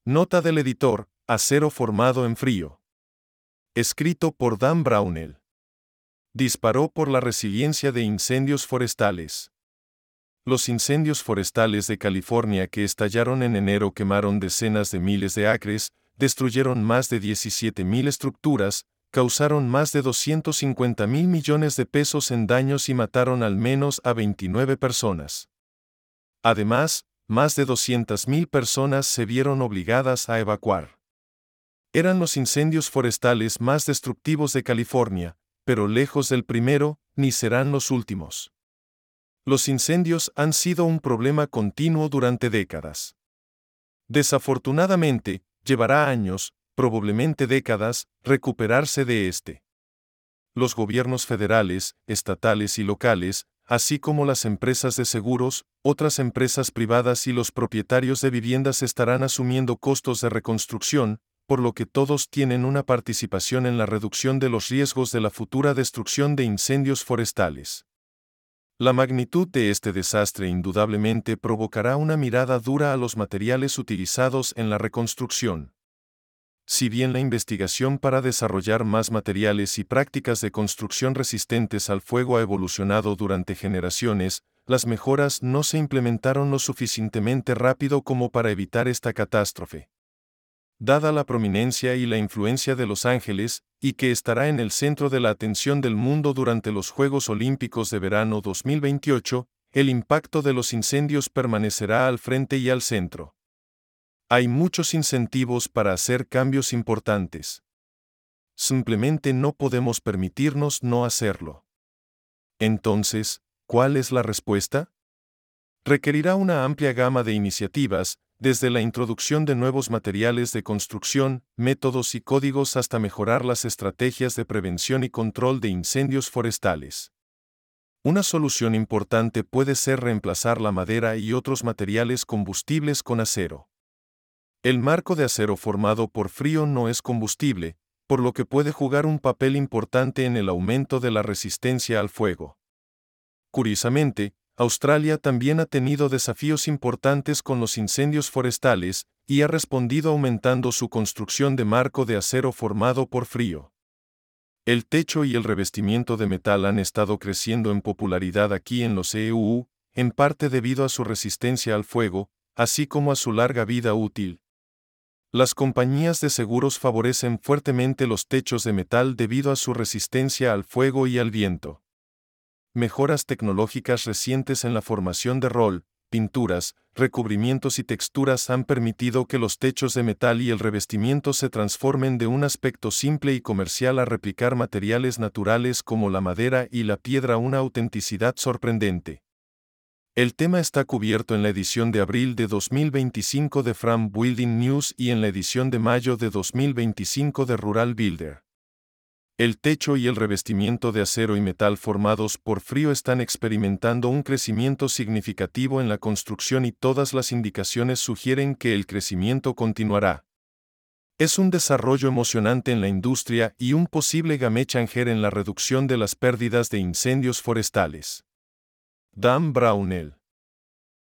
Nota del editor: acero formado en frío. Escrito por Dan Brownell. Disparó por la resiliencia de incendios forestales. Los incendios forestales de California que estallaron en enero quemaron decenas de miles de acres, destruyeron más de 17,000 estructuras, causaron más de 250,000 millones de pesos en daños y mataron al menos a 29 personas. Además, más de 200,000 personas se vieron obligadas a evacuar. Eran los incendios forestales más destructivos de California, pero lejos del primero, ni serán los últimos. Los incendios han sido un problema continuo durante décadas. Desafortunadamente, llevará años, probablemente décadas, recuperarse de este. Los gobiernos federales, estatales y locales, así como las empresas de seguros, otras empresas privadas y los propietarios de viviendas estarán asumiendo costos de reconstrucción, por lo que todos tienen una participación en la reducción de los riesgos de la futura destrucción de incendios forestales. La magnitud de este desastre indudablemente provocará una mirada dura a los materiales utilizados en la reconstrucción. Si bien la investigación para desarrollar más materiales y prácticas de construcción resistentes al fuego ha evolucionado durante generaciones, las mejoras no se implementaron lo suficientemente rápido como para evitar esta catástrofe. Dada la prominencia y la influencia de Los Ángeles, y que estará en el centro de la atención del mundo durante los Juegos Olímpicos de Verano 2028, el impacto de los incendios permanecerá al frente y al centro. Hay muchos incentivos para hacer cambios importantes. Simplemente no podemos permitirnos no hacerlo. Entonces, ¿cuál es la respuesta? Requerirá una amplia gama de iniciativas, desde la introducción de nuevos materiales de construcción, métodos y códigos hasta mejorar las estrategias de prevención y control de incendios forestales. Una solución importante puede ser reemplazar la madera y otros materiales combustibles con acero. El marco de acero formado por frío no es combustible, por lo que puede jugar un papel importante en el aumento de la resistencia al fuego. Curiosamente, Australia también ha tenido desafíos importantes con los incendios forestales, y ha respondido aumentando su construcción de marco de acero formado por frío. El techo y el revestimiento de metal han estado creciendo en popularidad aquí en los EU, en parte debido a su resistencia al fuego, así como a su larga vida útil. Las compañías de seguros favorecen fuertemente los techos de metal debido a su resistencia al fuego y al viento. Mejoras tecnológicas recientes en la formación de rol, pinturas, recubrimientos y texturas han permitido que los techos de metal y el revestimiento se transformen de un aspecto simple y comercial a replicar materiales naturales como la madera y la piedra, una autenticidad sorprendente. El tema está cubierto en la edición de abril de 2025 de Frame Building News y en la edición de mayo de 2025 de Rural Builder. El techo y el revestimiento de acero y metal formados por frío están experimentando un crecimiento significativo en la construcción y todas las indicaciones sugieren que el crecimiento continuará. Es un desarrollo emocionante en la industria y un posible game changer en la reducción de las pérdidas de incendios forestales. Dan Brownell.